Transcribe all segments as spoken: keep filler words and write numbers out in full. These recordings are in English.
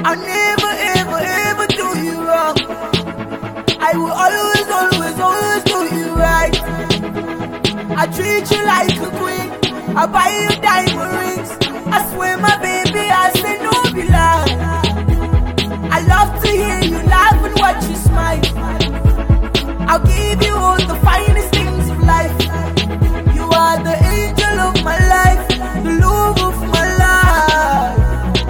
I never, ever, ever do you wrong. I will always, always, always do you right. I treat you like a queen. I buy you diamond rings. I swear, my baby, I say no be lie. I love to hear you laugh and watch you smile. I'll give you all the finest things of life. You are the angel of my life, the love of my life.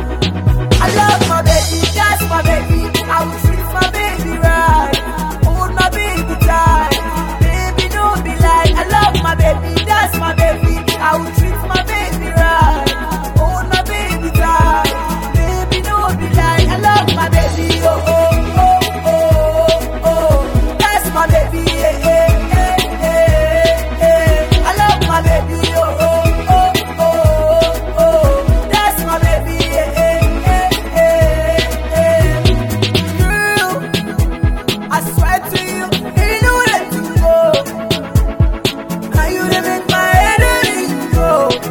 I love my baby, that's my baby. I will treat my baby right. Hold my baby tight. Baby, don't be like. I love my baby, that's my baby. I will treat my baby right. Hold my baby tight. Baby, don't be like. I love my baby, oh, oh, oh, oh, oh. That's my baby, eh, eh, eh, eh, eh. I love my baby, oh, oh, oh, oh, oh. That's my baby, eh, eh, eh, eh, eh. Girl, I swear to you, ain't no letting go. Now you done make my head hurt go.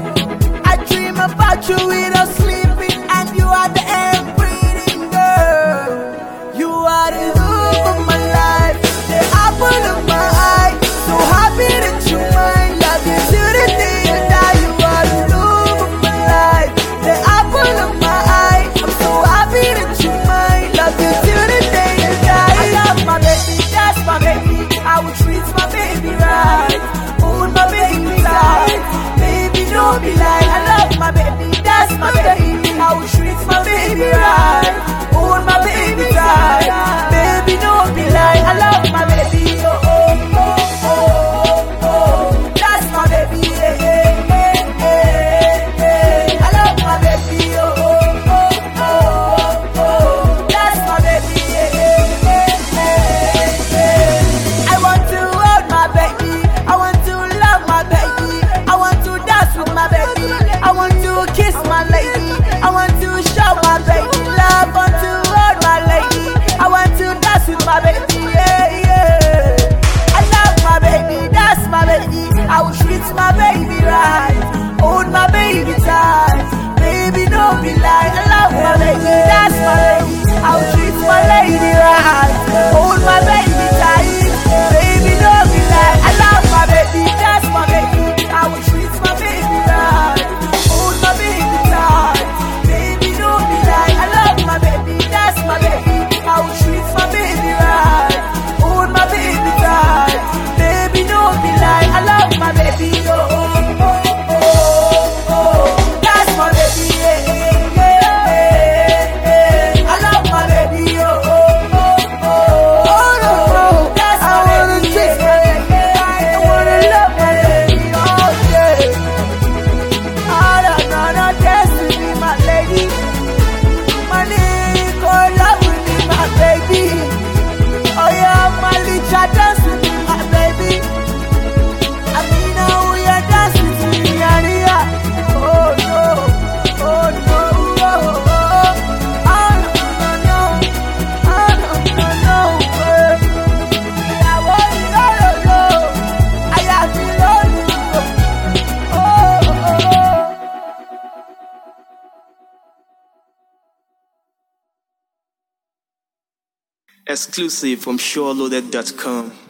I dream about you without sleeping, and you are the air breathing girl. You are the love of my life, the apple of my eye. So happy that you mine, love you till the day you die. You are the love of my life, the apple of my eye. I'm so happy that you mine, love you till the day you die. I love my baby, that's my baby. I will treat my baby right. Hold my baby tight. Baby, don't be like. I love my baby, that's my baby. I will treat my baby right. Hold my baby tight. Baby, don't be like. I love my baby, oh, oh, oh, oh, oh. That's my baby, eh, eh, eh, eh, eh. I love my baby, oh, oh, oh, oh, oh. That's my baby, eh, eh, eh, eh, eh. I want to hold my baby. I want to love my baby. I want to dance with my baby. I want to kiss my lady. I want to show my baby love. I want to hold my lady. I want to dance with my baby. Yeah, yeah. I love my baby. That's my baby. I will treat my baby right. Hold my baby tight. Baby, don't be like. I love my baby. That's my baby. I will treat my lady right. Hold my baby tight. Baby, don't be like. I love my baby. That's my baby. I will treat my baby right. Hold my baby tight. Baby, don't be like. I love my baby. That's my baby. I will treat my baby right. Hold my baby tight. Baby, don't be like. I love my baby. Oh, oh, oh, oh, oh. That's my baby. Yeah, yeah, yeah, yeah. I love my baby. Oh, oh, oh, oh. Oh, no, no. That's my baby. Yeah, yeah, yeah. I wanna love my baby all day. Oh, no, no, no. Destiny, my lady. Money, go love with me, my baby. Oh, yeah, my licha dance with me, my baby. I mean, now we are dance with me, yeah, yeah. Oh, no. Oh, no. Oh, oh. Oh, no, no, no. Oh, no, no, no. Eh. Yeah, oh, no, no, no. I have to love you. Oh, oh, oh. Exclusive from SureLoaded dot com.